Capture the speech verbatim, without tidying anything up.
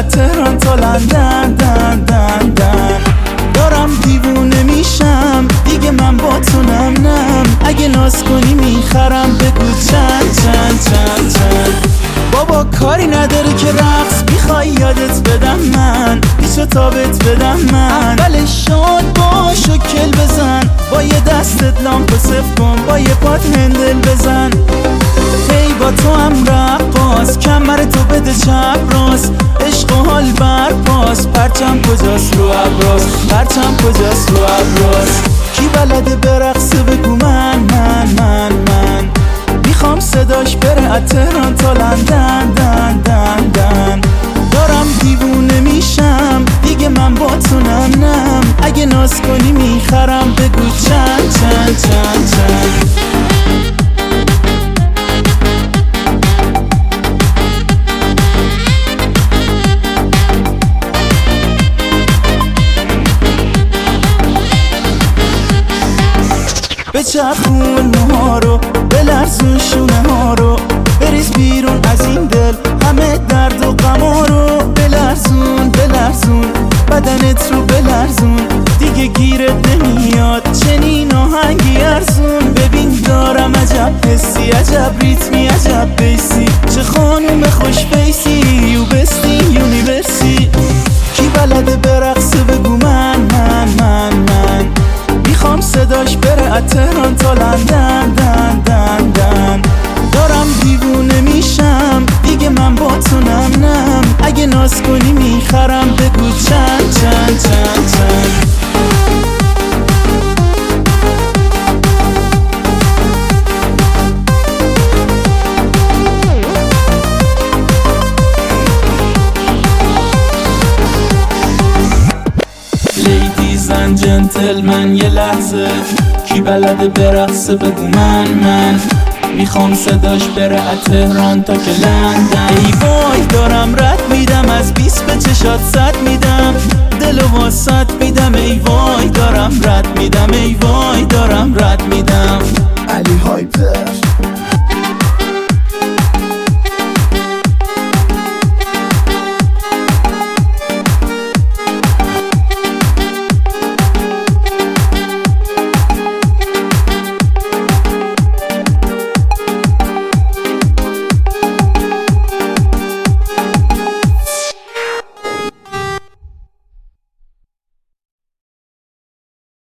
از تهران تا لندن دن دن دن. دارم دیوونه میشم دیگه من با تو نم نم. اگه ناز کنی میخرم بگو چند چند چند چند. بابا کاری نداره که رقص میخوای یادت بدم من، پیشو تابت بدم من. اولش شاد باش و کل بزن، با یه دستت لامپو صف کن، با یه پات هندل بزن. هی با تو هم رقاص، کمر تو بده چپ راست، عشق و حال برپاس. پرچم کجاست رو ابراز، پرچم کجاست رو ابراز. کی بلده برقصه بگو من من من من. میخوام صداش بره از تهران تا لندن دن دن دن. دارم دیوونه میشم دیگه من با تو نم نم. اگه ناز کنی میخرم بگو چند چند چند چند. بچرخون موها رو، بلرزون شونه ها رو، بریز بیرون از این دل همه درد و غما رو. بلرزون بلرزون بدنت رو بلرزون، دیگه گیرت نمیاد چنین آهنگی ارزون. ببین دارم عجب حسی، عجب ریتمی، عجب بیسی. چه خانوم خوش بیسی، یو بستی یونیورسی. کی بلده برقصه بگو من من من من. میخوام صداش بره از تهران تا لندن دن دن دن. دارم دیوونه میشم دیگه من با تو نم نم. اگه ناز کنی میخرم بگو چند چند چند چند. لیدیز اند جنتلمن یه لحظه، کی بلده برقصه بگو من من. میخوام صداش بره از تهران تا که لندن. ای وای دارم رد میدم از بیست به چشات صد میدم، دلو واسط میدم. ای وای دارم رد میدم، ای وای دارم رد میدم. علی هایپر